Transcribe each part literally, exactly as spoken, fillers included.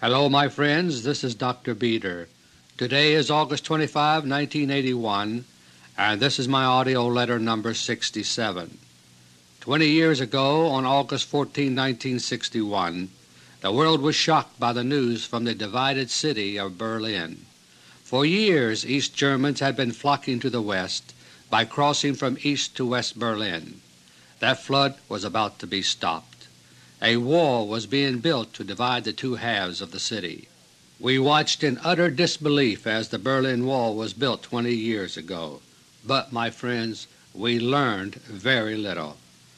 Hello my friends, this is Doctor Beter. Today is August twenty-fifth, nineteen eighty-one, and this is my AUDIO LETTER number sixty-seven. Twenty years ago, on August fourteenth, nineteen sixty-one, the world was shocked by the news from the divided city of Berlin. For years East Germans had been flocking to the West by crossing from East to West Berlin. That flood was about to be stopped. A wall was being built to divide the two halves of the city. We watched in utter disbelief as the Berlin Wall was built twenty years ago, but, my friends, we learned very little.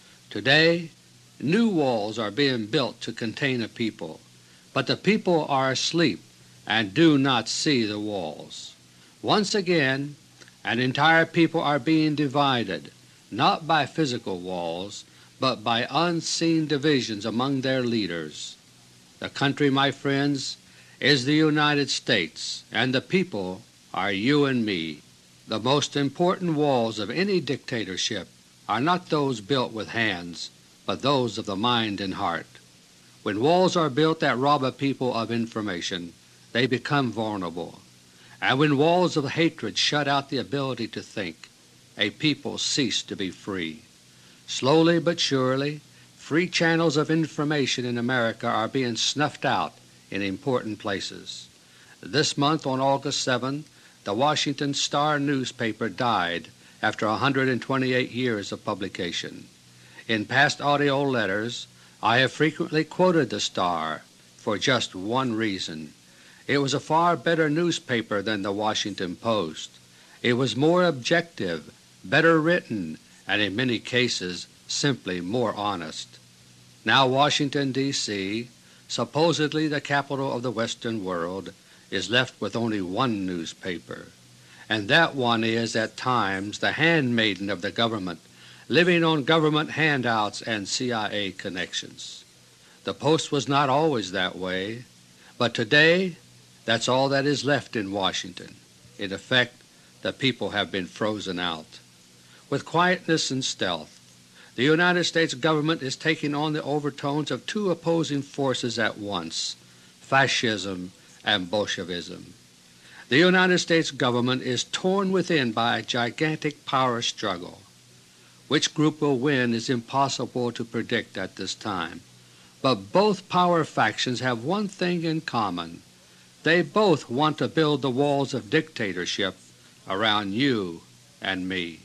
Today, new walls are being built to contain a people, but the people are asleep and do not see the walls. Once again, an entire people are being divided, not by physical walls, but by unseen divisions among their leaders. The country, my friends, is the United States, and the people are you and me. The most important walls of any dictatorship are not those built with hands, but those of the mind and heart. When walls are built that rob a people of information, they become vulnerable, and when walls of hatred shut out the ability to think, a people cease to be free. Slowly but surely, free channels of information in America are being snuffed out in important places. This month, on August seventh, the Washington Star newspaper died after one hundred twenty-eight years of publication. In past AUDIO letters I have frequently quoted the Star for just one reason. It was a far better newspaper than the Washington Post. It was more objective, better written, and in many cases simply more honest. Now Washington, D C, supposedly the capital of the Western world, is left with only one newspaper, and that one is at times the handmaiden of the government, living on government handouts and C I A connections. The Post was not always that way, but today that's all that is left in Washington. In effect, the people have been frozen out. With quietness and stealth, the United States government is taking on the overtones of two opposing forces at once, fascism and Bolshevism. The United States government is torn within by a gigantic power struggle. Which group will win is impossible to predict at this time, but both power factions have one thing in common. They both want to build the walls of dictatorship around you and me.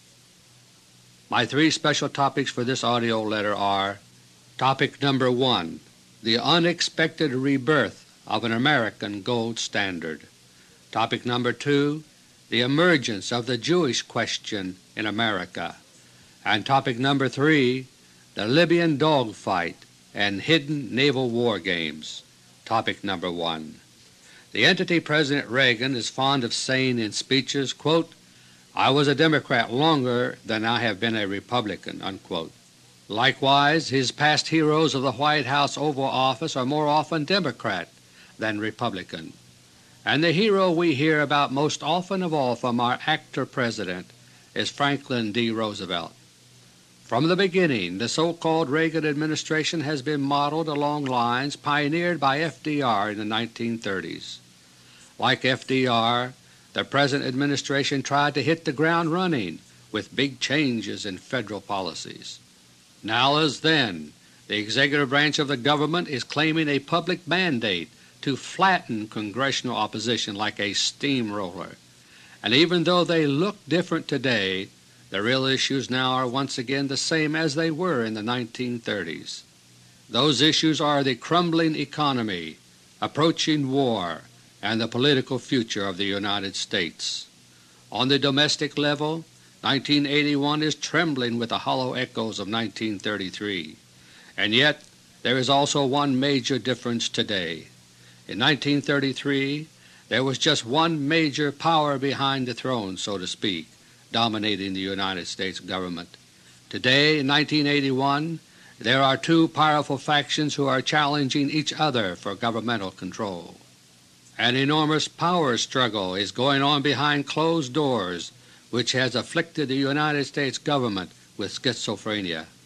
My three special topics for this AUDIO letter are: Topic number one, the unexpected rebirth of an American gold standard. Topic number two, the emergence of the Jewish question in America. And topic number three, the Libyan dogfight and hidden naval war games. Topic number one. The entity President Reagan is fond of saying in speeches, quote, "I was a Democrat longer than I have been a Republican." Unquote. Likewise, his past heroes of the White House Oval Office are more often Democrat than Republican. And the hero we hear about most often of all from our actor President is Franklin D. Roosevelt. From the beginning, the so-called Reagan administration has been modeled along lines pioneered by F D R in the nineteen thirties. Like F D R, the present administration tried to hit the ground running with big changes in Federal policies. Now as then, the executive branch of the government is claiming a public mandate to flatten Congressional opposition like a steamroller. And even though they look different today, the real issues now are once again the same as they were in the nineteen thirties. Those issues are the crumbling economy, approaching war, and the political future of the United States. On the domestic level, nineteen eighty-one is trembling with the hollow echoes of nineteen thirty-three. And yet there is also one major difference today. In nineteen thirty-three there was just one major power behind the throne, so to speak, dominating the United States government. Today, in nineteen eighty-one, there are two powerful factions who are challenging each other for governmental control. An enormous power struggle is going on behind closed doors which has afflicted the United States government with schizophrenia.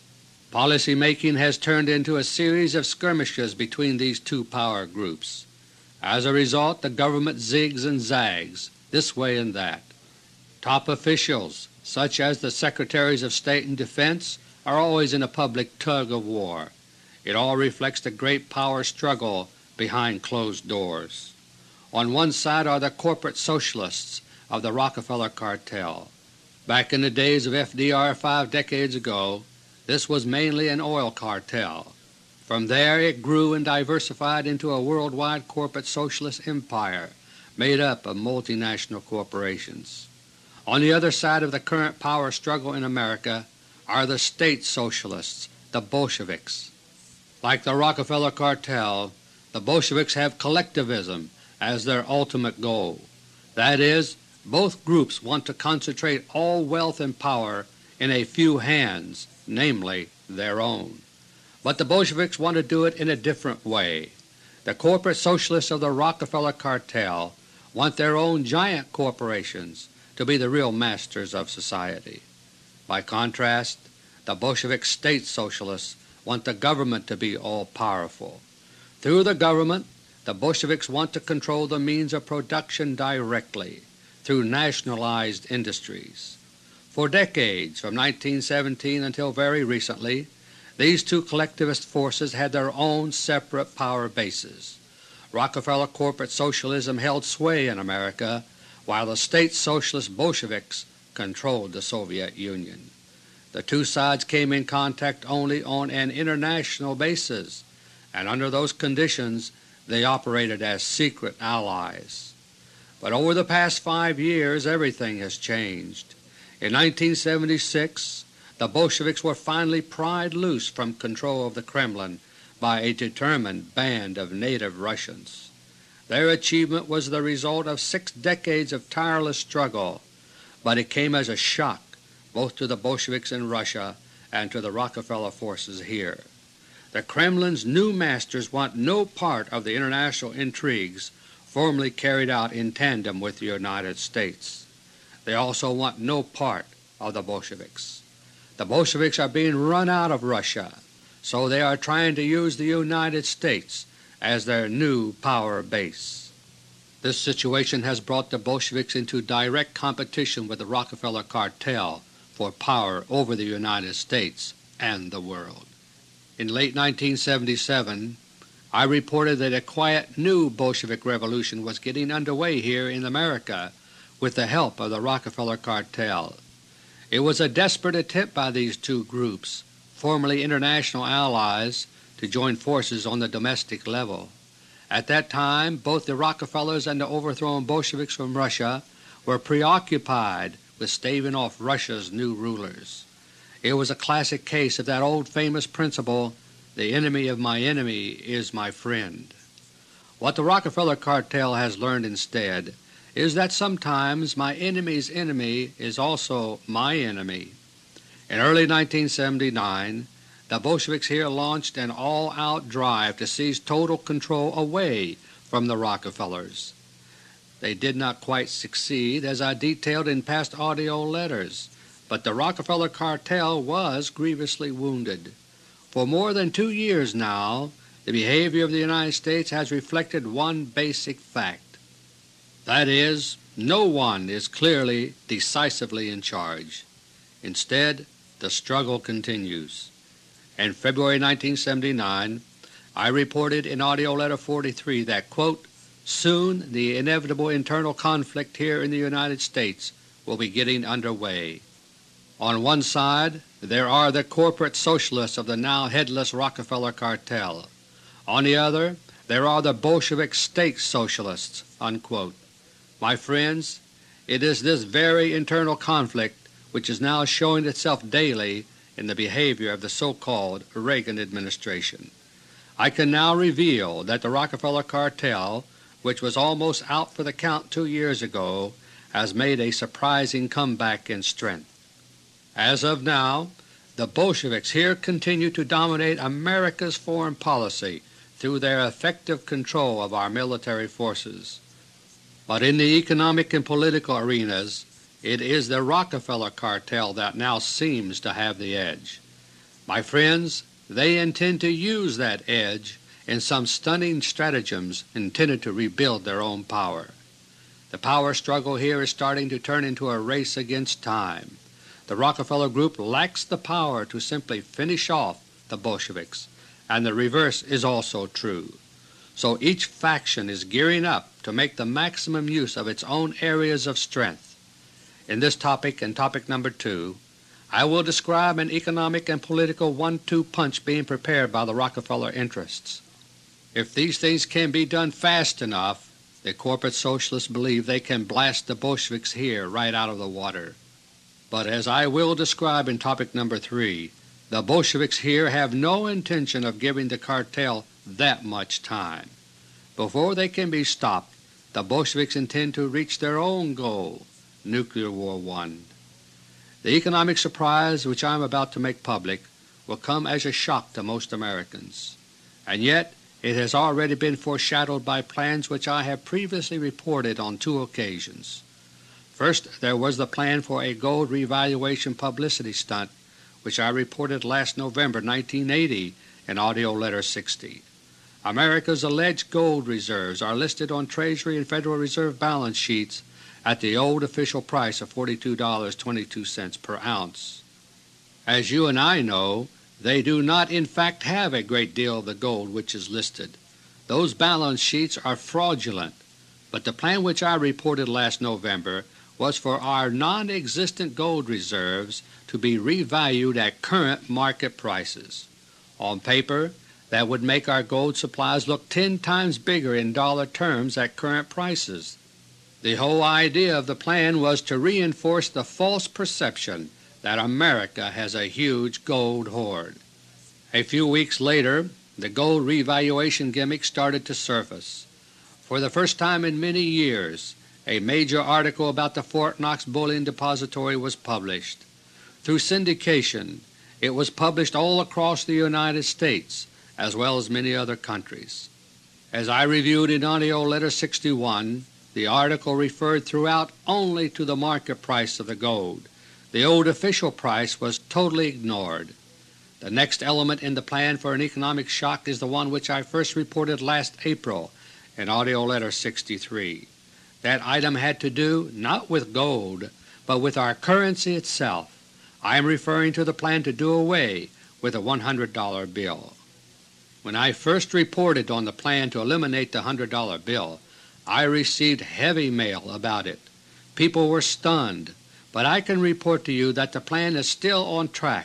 Policy making has turned into a series of skirmishes between these two power groups. As a result, the government zigs and zags this way and that. Top officials, such as the Secretaries of State and Defense, are always in a public tug-of-war. It all reflects the great power struggle behind closed doors. On one side are the corporate socialists of the Rockefeller cartel. Back in the days of F D R five decades ago, this was mainly an oil cartel. From there it grew and diversified into a worldwide corporate socialist empire made up of multinational corporations. On the other side of the current power struggle in America are the state socialists, the Bolsheviks. Like the Rockefeller cartel, the Bolsheviks have collectivism as their ultimate goal. That is, both groups want to concentrate all wealth and power in a few hands, namely their own. But the Bolsheviks want to do it in a different way. The corporate socialists of the Rockefeller cartel want their own giant corporations to be the real masters of society. By contrast, the Bolshevik state socialists want the government to be all-powerful. Through the government, the Bolsheviks want to control the means of production directly through nationalized industries. For decades, from nineteen seventeen until very recently, these two collectivist forces had their own separate power bases. Rockefeller corporate socialism held sway in America, while the state socialist Bolsheviks controlled the Soviet Union. The two sides came in contact only on an international basis, and under those conditions they operated as secret allies. But over the past five years everything has changed. In nineteen seventy-six, the Bolsheviks were finally pried loose from control of the Kremlin by a determined band of native Russians. Their achievement was the result of six decades of tireless struggle, but it came as a shock both to the Bolsheviks in Russia and to the Rockefeller forces here. The Kremlin's new masters want no part of the international intrigues formerly carried out in tandem with the United States. They also want no part of the Bolsheviks. The Bolsheviks are being run out of Russia, so they are trying to use the United States as their new power base. This situation has brought the Bolsheviks into direct competition with the Rockefeller cartel for power over the United States and the world. In late nineteen seventy-seven, I reported that a quiet new Bolshevik revolution was getting underway here in America with the help of the Rockefeller cartel. It was a desperate attempt by these two groups, formerly international allies, to join forces on the domestic level. At that time both the Rockefellers and the overthrown Bolsheviks from Russia were preoccupied with staving off Russia's new rulers. It was a classic case of that old famous principle, "The enemy of my enemy is my friend." What the Rockefeller cartel has learned instead is that sometimes my enemy's enemy is also my enemy. In early nineteen seventy-nine, the Bolsheviks here launched an all-out drive to seize total control away from the Rockefellers. They did not quite succeed, as I detailed in past audio letters, but the Rockefeller cartel was grievously wounded. For more than two years now, the behavior of the United States has reflected one basic fact. That is, no one is clearly, decisively in charge. Instead, the struggle continues. In February nineteen seventy-nine, I reported in AUDIO LETTER forty-three that, quote, "Soon the inevitable internal conflict here in the United States will be getting underway. On one side there are the corporate socialists of the now headless Rockefeller cartel. On the other there are the Bolshevik state socialists." Unquote. My friends, it is this very internal conflict which is now showing itself daily in the behavior of the so-called Reagan administration. I can now reveal that the Rockefeller cartel, which was almost out for the count two years ago, has made a surprising comeback in strength. As of now, the Bolsheviks here continue to dominate America's foreign policy through their effective control of our military forces. But in the economic and political arenas, it is the Rockefeller cartel that now seems to have the edge. My friends, they intend to use that edge in some stunning stratagems intended to rebuild their own power. The power struggle here is starting to turn into a race against time. The Rockefeller Group lacks the power to simply finish off the Bolsheviks, and the reverse is also true. So each faction is gearing up to make the maximum use of its own areas of strength. In this topic and topic number two, I will describe an economic and political one two punch being prepared by the Rockefeller interests. If these things can be done fast enough, the corporate socialists believe they can blast the Bolsheviks here right out of the water. But as I will describe in topic number three, the Bolsheviks here have no intention of giving the cartel that much time. Before they can be stopped, the Bolsheviks intend to reach their own goal, Nuclear War One. The economic surprise which I am about to make public will come as a shock to most Americans, and yet it has already been foreshadowed by plans which I have previously reported on two occasions. First, there was the plan for a gold revaluation publicity stunt which I reported last November nineteen eighty in AUDIO LETTER sixty. America's alleged gold reserves are listed on Treasury and Federal Reserve balance sheets at the old official price of forty-two dollars and twenty-two cents per ounce. As you and I know, they do not in fact have a great deal of the gold which is listed. Those balance sheets are fraudulent, but the plan which I reported last November was for our non-existent gold reserves to be revalued at current market prices. On paper, that would make our gold supplies look ten times bigger in dollar terms at current prices. The whole idea of the plan was to reinforce the false perception that America has a huge gold hoard. A few weeks later, the gold revaluation gimmick started to surface. For the first time in many years, a major article about the Fort Knox Bullion Depository was published. Through syndication, it was published all across the United States as well as many other countries. As I reviewed in AUDIO LETTER sixty-one, the article referred throughout only to the market price of the gold. The old official price was totally ignored. The next element in the plan for an economic shock is the one which I first reported last April in AUDIO LETTER sixty-three. That item had to do not with gold, but with our currency itself. I am referring to the plan to do away with the one hundred dollar bill. When I first reported on the plan to eliminate the one hundred dollar bill, I received heavy mail about it. People were stunned, but I can report to you that the plan is still on track.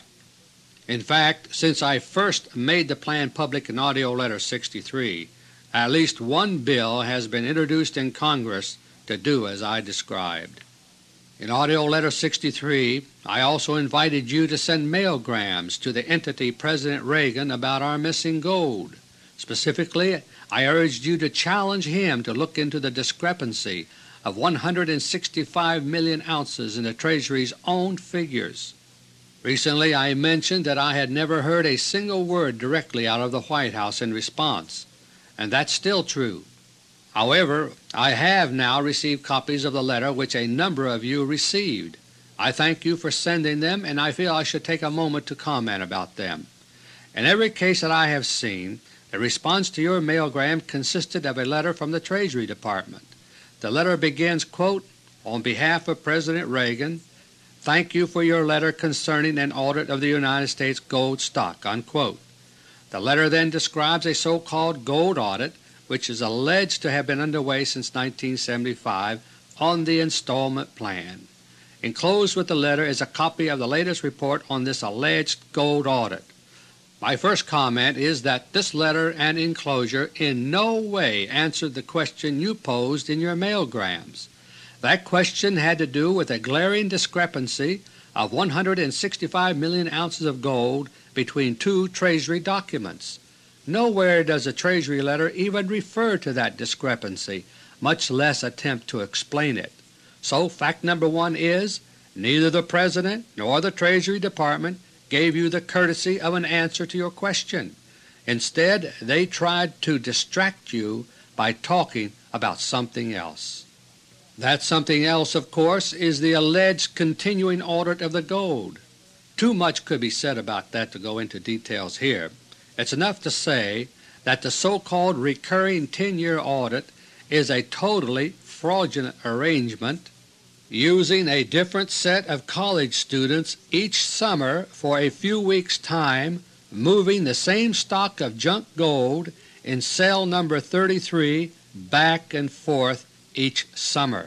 In fact, since I first made the plan public in AUDIO LETTER sixty-three, at least one bill has been introduced in Congress to do as I described. In AUDIO LETTER sixty-three, I also invited you to send mailgrams to the entity President Reagan about our missing gold. Specifically, I urged you to challenge him to look into the discrepancy of one hundred sixty-five million ounces in the Treasury's own figures. Recently I mentioned that I had never heard a single word directly out of the White House in response, and that's still true. However, I have now received copies of the letter which a number of you received. I thank you for sending them, and I feel I should take a moment to comment about them. In every case that I have seen, the response to your mailgram consisted of a letter from the Treasury Department. The letter begins, quote, "On behalf of President Reagan, thank you for your letter concerning an audit of the United States gold stock." Unquote. The letter then describes a so-called gold audit which is alleged to have been underway since nineteen seventy-five on the installment plan. Enclosed with the letter is a copy of the latest report on this alleged gold audit. My first comment is that this letter and enclosure in no way answered the question you posed in your mailgrams. That question had to do with a glaring discrepancy of one hundred sixty-five million ounces of gold between two Treasury documents. Nowhere does a Treasury letter even refer to that discrepancy, much less attempt to explain it. So fact number one is, neither the President nor the Treasury Department gave you the courtesy of an answer to your question. Instead, they tried to distract you by talking about something else. That something else, of course, is the alleged continuing audit of the gold. Too much could be said about that to go into details here. It's enough to say that the so-called recurring ten-year audit is a totally fraudulent arrangement using a different set of college students each summer for a few weeks' time, moving the same stock of junk gold in cell number thirty-three back and forth each summer.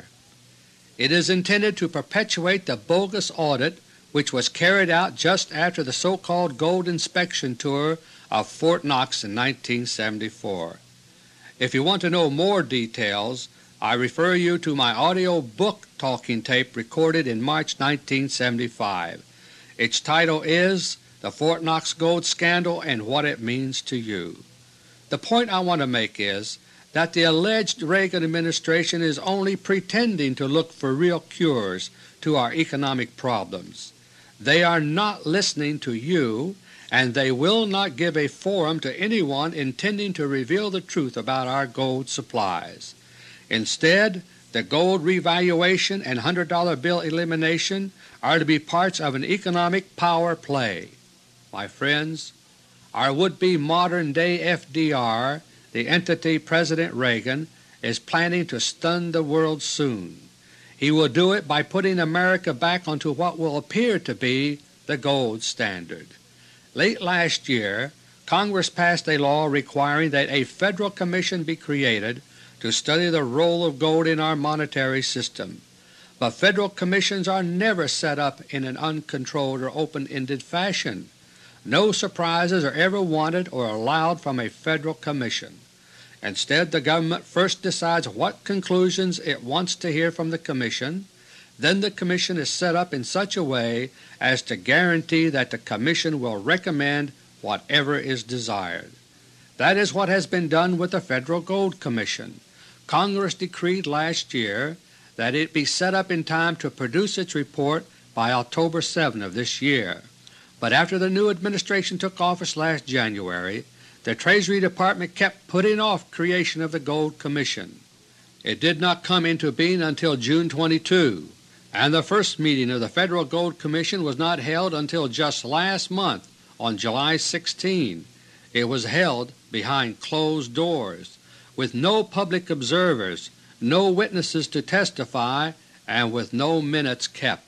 It is intended to perpetuate the bogus audit which was carried out just after the so-called gold inspection tour of Fort Knox in nineteen seventy-four. If you want to know more details, I refer you to my audio book talking tape recorded in March nineteen seventy-five. Its title is The Fort Knox Gold Scandal and What It Means to You. The point I want to make is that the alleged Reagan administration is only pretending to look for real cures to our economic problems. They are not listening to you, and they will not give a forum to anyone intending to reveal the truth about our gold supplies. Instead, the gold revaluation and one hundred dollar bill elimination are to be parts of an economic power play. My friends, our would-be modern-day F D R, the entity President Reagan, is planning to stun the world soon. He will do it by putting America back onto what will appear to be the gold standard. Late last year, Congress passed a law requiring that a Federal Commission be created to study the role of gold in our monetary system. But Federal Commissions are never set up in an uncontrolled or open-ended fashion. No surprises are ever wanted or allowed from a Federal Commission. Instead, the government first decides what conclusions it wants to hear from the Commission. Then the Commission is set up in such a way as to guarantee that the Commission will recommend whatever is desired. That is what has been done with the Federal Gold Commission. Congress decreed last year that it be set up in time to produce its report by October seventh of this year. But after the new administration took office last January, the Treasury Department kept putting off creation of the Gold Commission. It did not come into being until June twenty-second, and the first meeting of the Federal Gold Commission was not held until just last month on July sixteenth. It was held behind closed doors, with no public observers, no witnesses to testify, and with no minutes kept.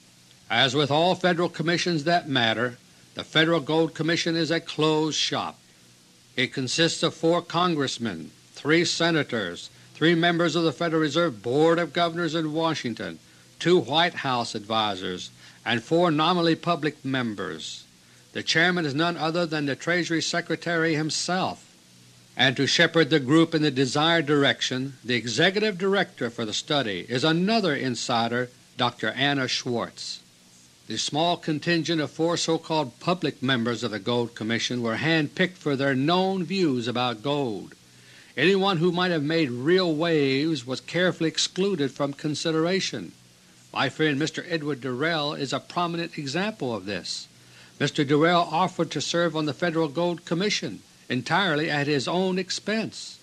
As with all Federal Commissions that matter, the Federal Gold Commission is a closed shop. It consists of four Congressmen, three Senators, three members of the Federal Reserve Board of Governors in Washington, two White House advisers, and four nominally public members. The Chairman is none other than the Treasury Secretary himself. And to shepherd the group in the desired direction, the Executive Director for the study is another insider, Doctor Anna Schwartz. The small contingent of four so-called public members of the Gold Commission were hand-picked for their known views about gold. Anyone who might have made real waves was carefully excluded from consideration. My friend Mister Edward Durrell is a prominent example of this. Mister Durrell offered to serve on the Federal Gold Commission entirely at his own expense.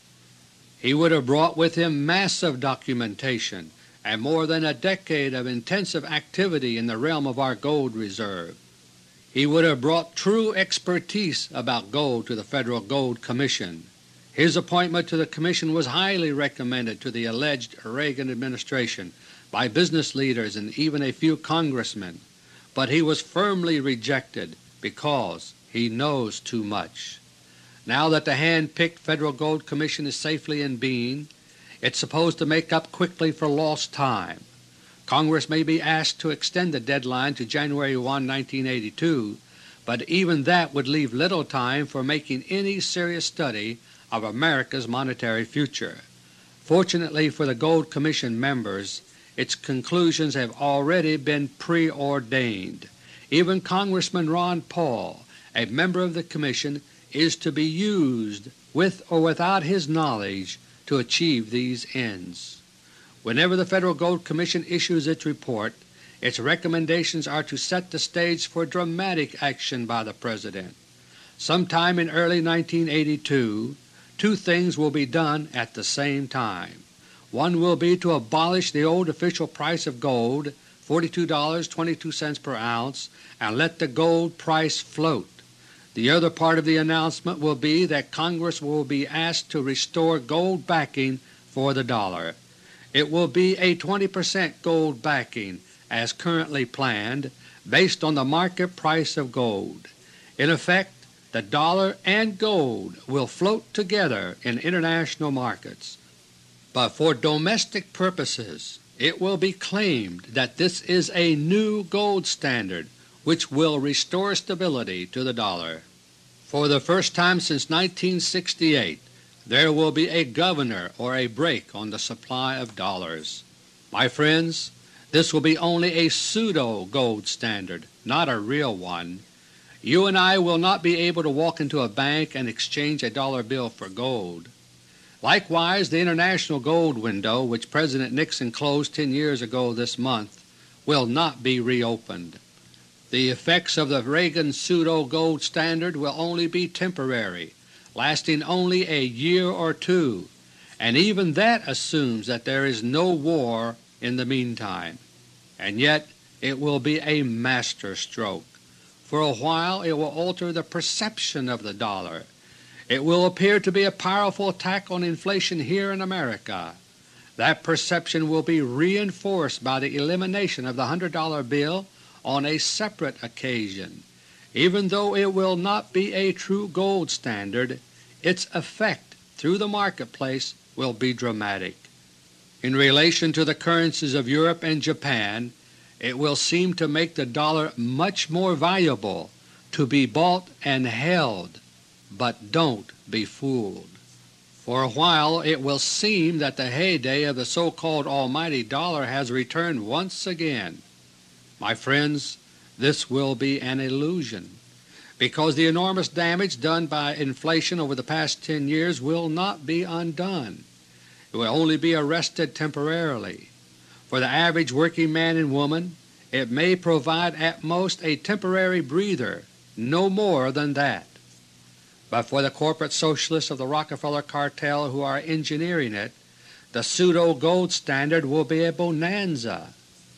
He would have brought with him massive documentation and more than a decade of intensive activity in the realm of our gold reserve. He would have brought true expertise about gold to the Federal Gold Commission. His appointment to the Commission was highly recommended to the alleged Reagan administration by business leaders and even a few congressmen, but he was firmly rejected because he knows too much. Now that the hand-picked Federal Gold Commission is safely in being, it's supposed to make up quickly for lost time. Congress may be asked to extend the deadline to January first, nineteen eighty-two, but even that would leave little time for making any serious study of America's monetary future. Fortunately for the Gold Commission members, its conclusions have already been preordained. Even Congressman Ron Paul, a member of the Commission, is to be used with or without his knowledge to achieve these ends. Whenever the Federal Gold Commission issues its report, its recommendations are to set the stage for dramatic action by the President. Sometime in early nineteen eighty-two, two things will be done at the same time. One will be to abolish the old official price of gold forty-two dollars and twenty-two cents per ounce and let the gold price float. The other part of the announcement will be that Congress will be asked to restore gold backing for the dollar. It will be a twenty percent gold backing as currently planned, based on the market price of gold. In effect, the dollar and gold will float together in international markets. But for domestic purposes, it will be claimed that this is a new gold standard which will restore stability to the dollar. For the first time since nineteen sixty-eight, there will be a governor or a brake on the supply of dollars. My friends, this will be only a pseudo-gold standard, not a real one. You and I will not be able to walk into a bank and exchange a dollar bill for gold. Likewise, the international gold window, which President Nixon closed ten years ago this month, will not be reopened. The effects of the Reagan pseudo-gold standard will only be temporary, lasting only a year or two, and even that assumes that there is no war in the meantime. And yet it will be a master stroke. For a while it will alter the perception of the dollar. It will appear to be a powerful attack on inflation here in America. That perception will be reinforced by the elimination of the one hundred dollar bill on a separate occasion. Even though it will not be a true gold standard, its effect through the marketplace will be dramatic. In relation to the currencies of Europe and Japan, it will seem to make the dollar much more valuable to be bought and held, but don't be fooled. For a while it will seem that the heyday of the so-called almighty dollar has returned once again. My friends, this will be an illusion, because the enormous damage done by inflation over the past ten years will not be undone. It will only be arrested temporarily. For the average working man and woman, it may provide at most a temporary breather, no more than that. But for the corporate socialists of the Rockefeller cartel who are engineering it, the pseudo-gold standard will be a bonanza.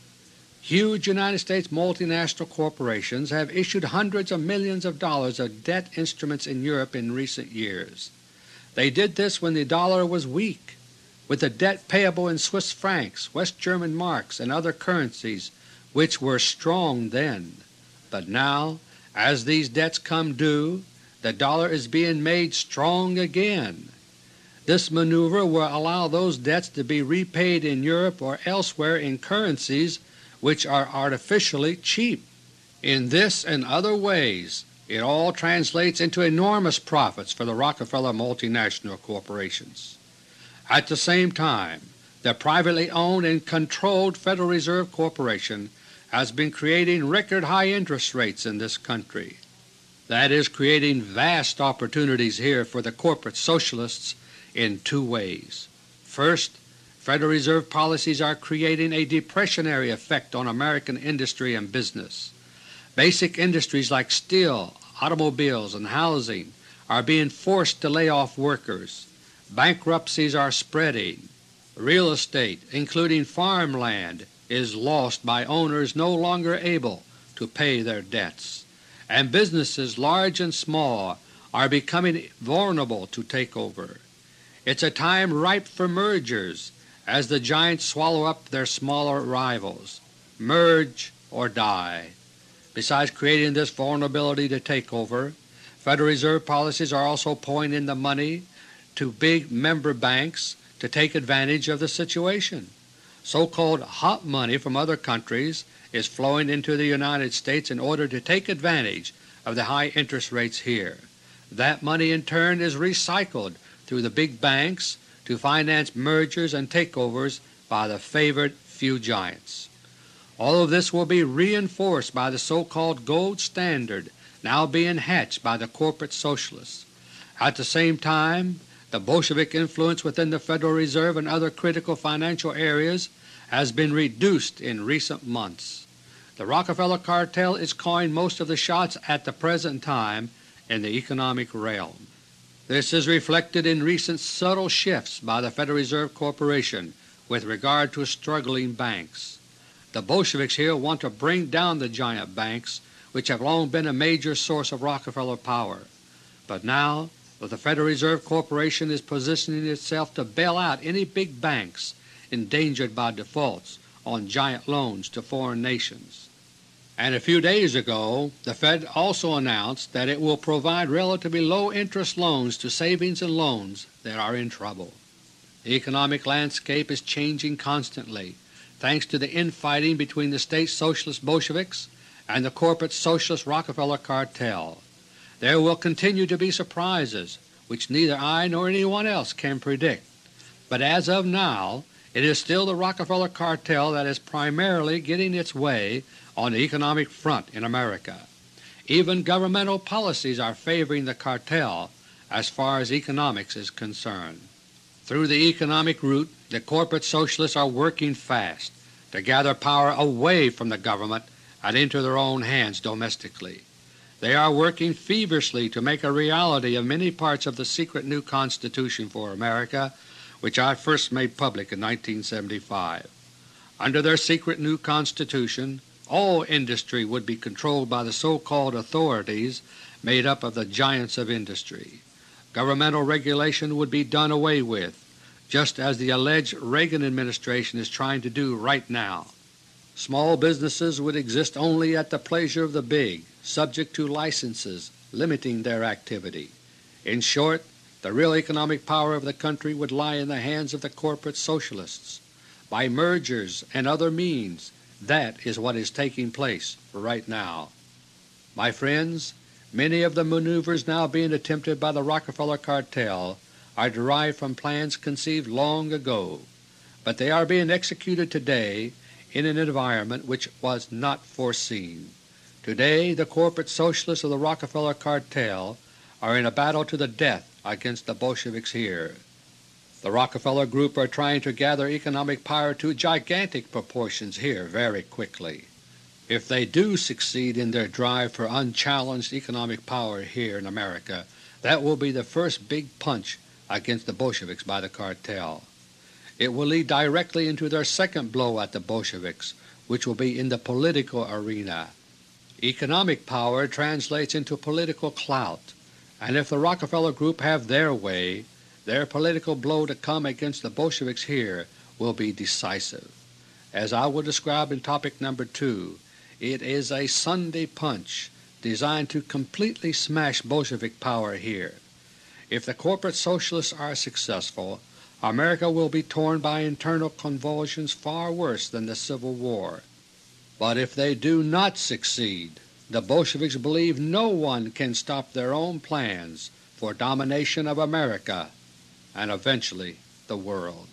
Huge United States multinational corporations have issued hundreds of millions of dollars of debt instruments in Europe in recent years. They did this when the dollar was weak, with the debt payable in Swiss francs, West German marks, and other currencies which were strong then. But now, as these debts come due, the dollar is being made strong again. This maneuver will allow those debts to be repaid in Europe or elsewhere in currencies which are artificially cheap. In this and other ways it all translates into enormous profits for the Rockefeller multinational corporations. At the same time, the privately owned and controlled Federal Reserve Corporation has been creating record-high interest rates in this country. That is creating vast opportunities here for the corporate socialists in two ways. First, Federal Reserve policies are creating a depressionary effect on American industry and business. Basic industries like steel, automobiles, and housing are being forced to lay off workers. Bankruptcies are spreading. Real estate, including farmland, is lost by owners no longer able to pay their debts. And businesses large and small are becoming vulnerable to takeover. It's a time ripe for mergers as the giants swallow up their smaller rivals. Merge or die. Besides creating this vulnerability to takeover, Federal Reserve policies are also pouring in the money to big member banks to take advantage of the situation. So-called hot money from other countries is flowing into the United States in order to take advantage of the high interest rates here. That money in turn is recycled through the big banks to finance mergers and takeovers by the favored few giants. All of this will be reinforced by the so-called gold standard now being hatched by the corporate socialists. At the same time, the Bolshevik influence within the Federal Reserve and other critical financial areas has been reduced in recent months. The Rockefeller cartel is calling most of the shots at the present time in the economic realm. This is reflected in recent subtle shifts by the Federal Reserve Corporation with regard to struggling banks. The Bolsheviks here want to bring down the giant banks which have long been a major source of Rockefeller power, but now that the Federal Reserve Corporation is positioning itself to bail out any big banks endangered by defaults on giant loans to foreign nations. And a few days ago the Fed also announced that it will provide relatively low-interest loans to savings and loans that are in trouble. The economic landscape is changing constantly thanks to the infighting between the state socialist Bolsheviks and the corporate socialist Rockefeller cartel. There will continue to be surprises which neither I nor anyone else can predict, but as of now it is still the Rockefeller cartel that is primarily getting its way on the economic front in America. Even governmental policies are favoring the cartel as far as economics is concerned. Through the economic route, the corporate socialists are working fast to gather power away from the government and into their own hands domestically. They are working feverishly to make a reality of many parts of the secret new Constitution for America which I first made public in nineteen seventy-five. Under their secret new Constitution, all industry would be controlled by the so-called authorities made up of the giants of industry. Governmental regulation would be done away with, just as the alleged Reagan administration is trying to do right now. Small businesses would exist only at the pleasure of the big, subject to licenses limiting their activity. In short, the real economic power of the country would lie in the hands of the corporate socialists. By mergers and other means, that is what is taking place right now. My friends, many of the maneuvers now being attempted by the Rockefeller cartel are derived from plans conceived long ago, but they are being executed today in an environment which was not foreseen. Today the corporate socialists of the Rockefeller cartel are in a battle to the death against the Bolsheviks here. The Rockefeller group are trying to gather economic power to gigantic proportions here very quickly. If they do succeed in their drive for unchallenged economic power here in America, that will be the first big punch against the Bolsheviks by the cartel. It will lead directly into their second blow at the Bolsheviks, which will be in the political arena. Economic power translates into political clout, and if the Rockefeller group have their way, their political blow to come against the Bolsheviks here will be decisive. As I will describe in topic number two, it is a Sunday punch designed to completely smash Bolshevik power here. If the corporate socialists are successful, America will be torn by internal convulsions far worse than the Civil War. But if they do not succeed, the Bolsheviks believe no one can stop their own plans for domination of America and eventually the world.